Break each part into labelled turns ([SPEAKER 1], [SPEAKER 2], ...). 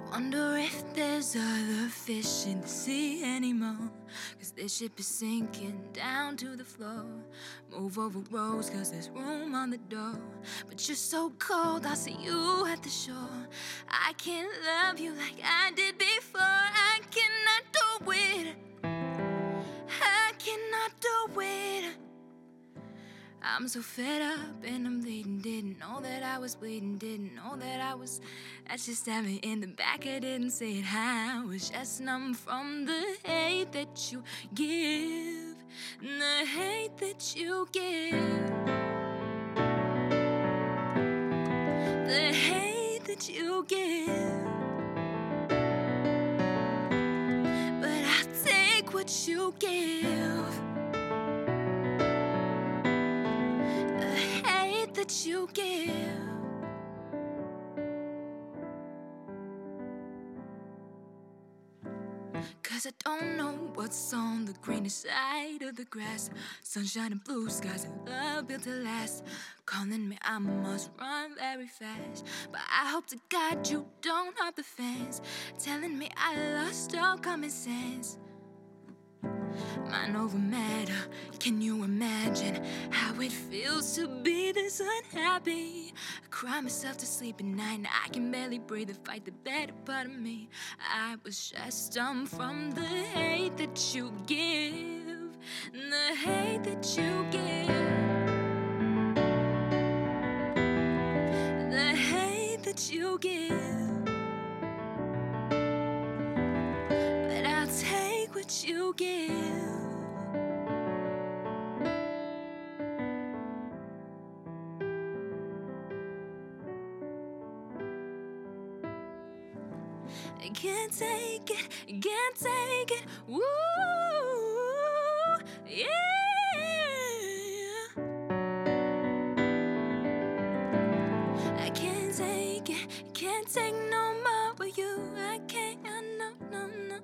[SPEAKER 1] Wonder if there's other fish in the sea anymore, 'cause this ship is sinking down to the floor. Move over rows 'cause there's room on the door, but you're so cold, I'll see you at the shore. I can't love you like I did before. I cannot do it. I cannot do it. I'm so fed up and I'm bleeding. Didn't know that I was bleeding. Didn't know that I was. That she stabbed me in the back. I didn't say it. I was just numb from the hate that you give. The hate that you give. The hate that you give. But I'll take what you give. That you give. 'Cause I don't know what's on the greener side of the grass. Sunshine and blue skies and love built to last. Calling me, I must run very fast, but I hope to God you don't hurt the fans. Telling me I lost all common sense. Mind over matter, can you imagine how it feels to be this unhappy? I cry myself to sleep at night and I can barely breathe to fight the better part of me. I was just dumb from the hate that you give. The hate that you give. The hate that you give. But I'll take what you give. I can't take it, can't take it, woo, yeah. I can't take it, can't take no more with you. I can't, no, no, no.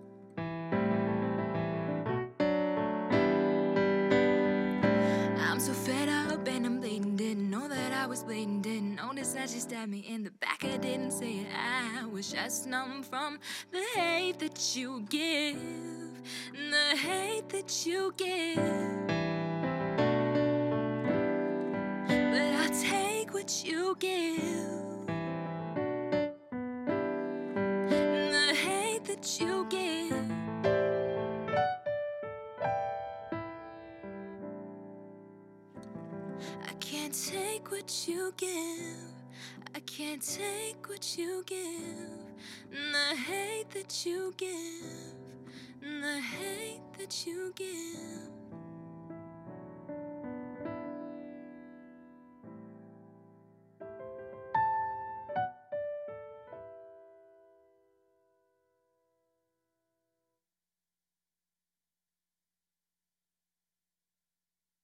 [SPEAKER 1] I'm so fed up and I'm bleeding. Didn't know that I was bleeding. Didn't notice that she stabbed me in the back. I didn't say it. I was just numb from the hate that you give. The hate that you give. But I'll take what you give. The hate that you give. I can't take what you give. I can't take what you give. The hate that you give. The hate that you give.